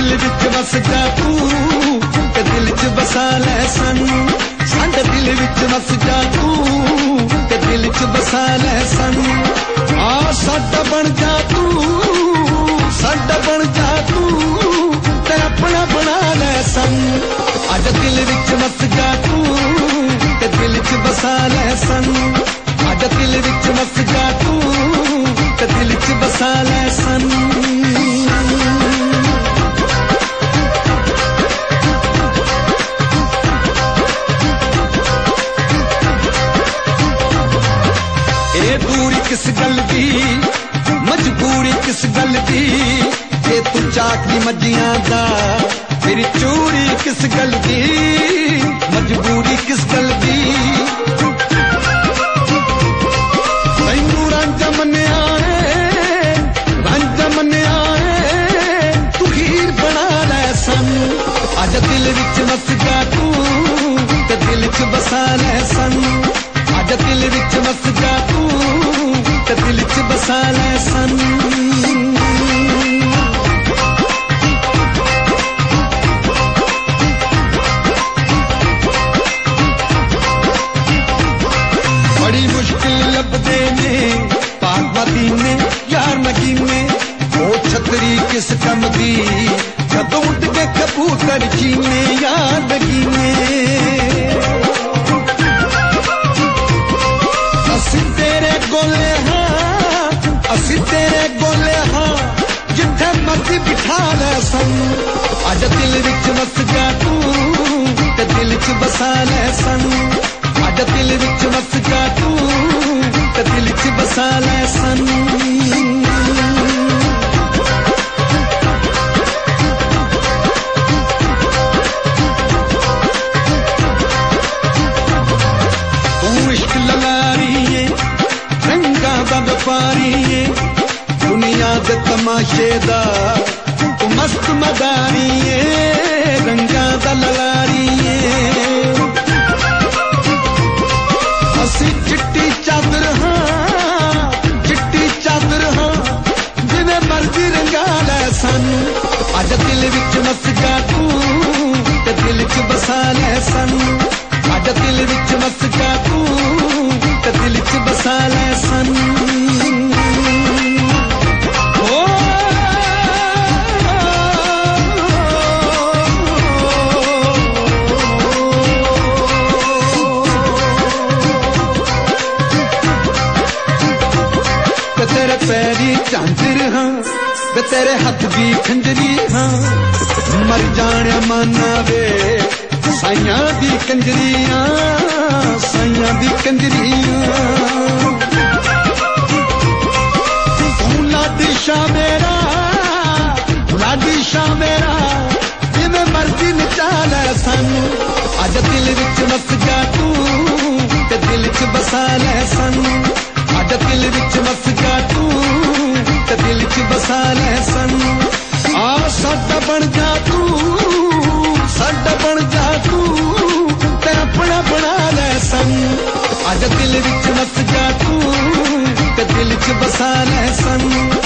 दिल विच वस जा तू ते दिल च बसा लै सानू साडे दिल विच वस जा तू ते दिल च बसा लै सानू आ साडा बन जा तू साडा बन जा तू ते अपना बना लै सानू अज दिल विच वस जा तू ते दिल च बसा लै सानू अज दिल विच वस जा तू ते दिल च बसा लै सानू दूरी किस गल दी मजबूरी किस गल दी जे तू चाकरी मजियां दा मेरी चोरी किस गल दी मजबूरी किस गल दी तैनू रांझा मन्निया तू हीर बना लै सानू अज दिल विच वस जा तू ते दिल च बसा लै सानू अज दिल विच वस जा तू ते दिल च बसा लै सानू बड़ी मुश्किल लभदे ने पाक मदीने यार नगीने ओ छतरी किस कम दी जदों उड़ के कबूतर जीने यार नगीने असी तेरे गोले हाँ जिथे मर्जी बिठा लै सानू अज दिल विच वस जा तू ते दिल च बसा लै सानू अज दिल विच वस जा तू ते दिल च बसा लै सानू तू इश्क ललारी रंगा दा व्यापारी दुनिया दे तमाशे दा तू मस्त मदारी रंगा दा ललारी असी चिट्टी चादर हाँ जिवें मर्जी रंगा लै सानू अज दिल विच वस जा तू ते दिल च बसा लै सानू अज दिल विच वस जा तू ते दिल च बसा लै सानू तेरे पैरी झांझर हाँ ते तेरे हाथ भी खंजरी हाँ मर जाने माना वे साइयां दी कंजरियां तू लाडी शाह मेरा जिवें मर्जी नचा लै सानू अज दिल विच वस जा तू ते दिल च बसा लै सानू अज दिल विच वस जा तू ते दिल च बसा लै सानू आ साडा बन जा तू ते अपना बना लै सानू अज दिल विच वस जा तू ते दिल च बसा लै सानू